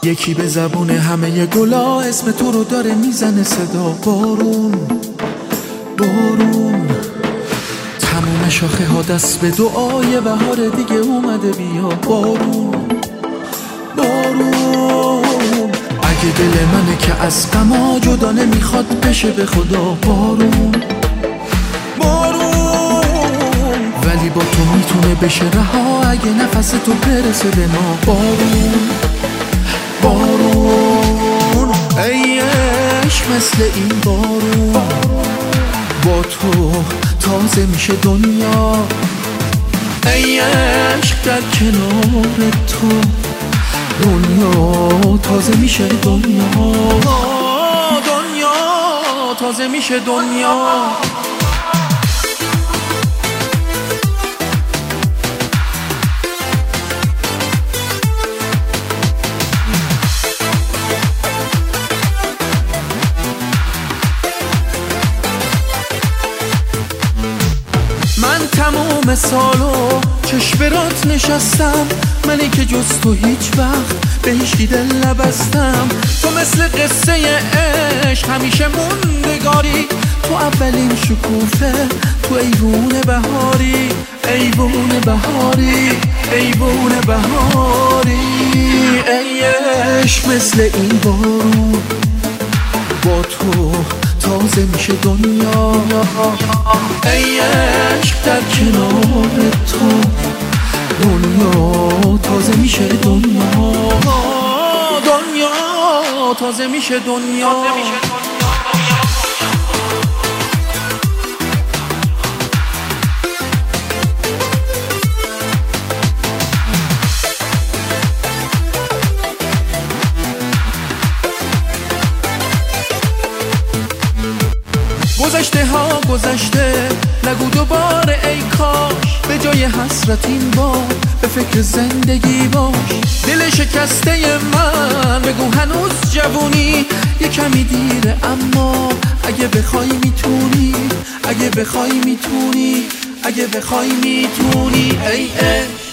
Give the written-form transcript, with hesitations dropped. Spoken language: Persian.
یکی به زبون همه گلا اسم تو رو داره میزنه صدا. بارون بارون تموم شاخه ها دست به دعای بهار دیگه اومده بیا. بارون بارون اگه دل منه که از غما جدا نمیخواد بشه به خدا. بارون بارون ولی با تو میتونه بشه رها اگه نفس تو برسه به ما. بارون بارون ای عشق مثل این بارون با تو تازه میشه دنیا. ای عشق در کنار تو دنیا تازه میشه دنیا. دنیا تازه میشه دنیا. من تموم سالو چشم برات نشستم، منی که جز تو هیچ وقت به هیچکی دل نبستم. تو مثل قصه عشق همیشه موندگاری، تو اولین شکوفه، تو ایوون بهاری، ایوون بهاری، ایوون بهاری. ای عشق مثل این بارون با تو تازه میشه دنیا. ای عشق در کنار تو دنیا تازه میشه دنیا. دنیا تازه میشه دنیا. گذشته ها گذشته نگو دوباره ای کاش، به جای حسرت این بار به فکر زندگی باش. دل شکسته من بگو هنوز جوونی، یه کمی دیره اما اگه بخوای میتونی، اگه بخوای میتونی، اگه بخوای میتونی. ای